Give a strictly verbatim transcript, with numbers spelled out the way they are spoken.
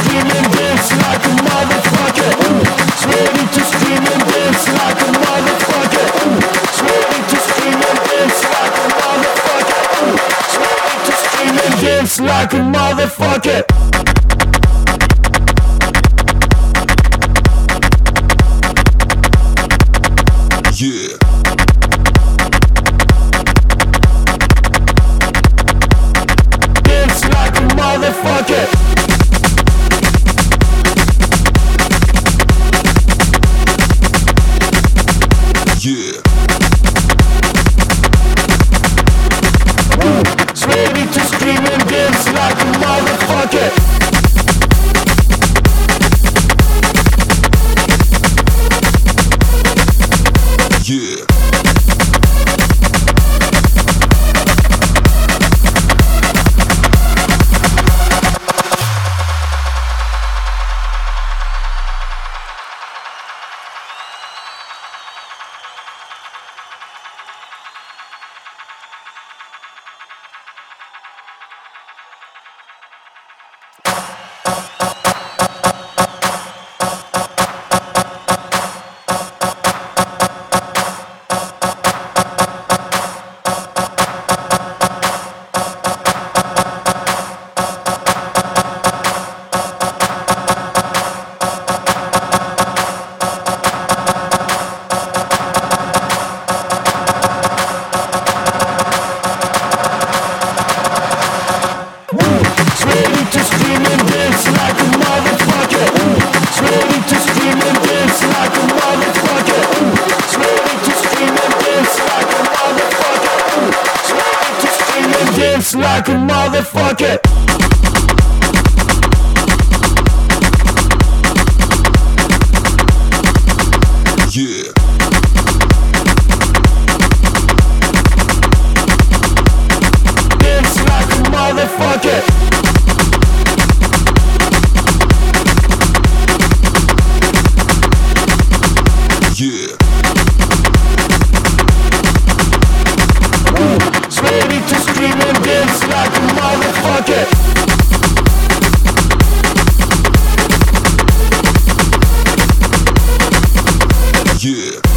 scream and dance like a motherfucker. It's ready to scream and dance like a motherfucker. It's ready to scream and dance like a motherfucker. It's ready to scream and dance like a motherfucker. Yeah. Dance like a motherfucker. Yeah. It's ready to scream and dance like a motherfucker. Yeah. Dance like a motherfucker. Yeah. Dance like a motherfucker. Yeah. It's ready to scream and dance like a motherfucker. Yeah.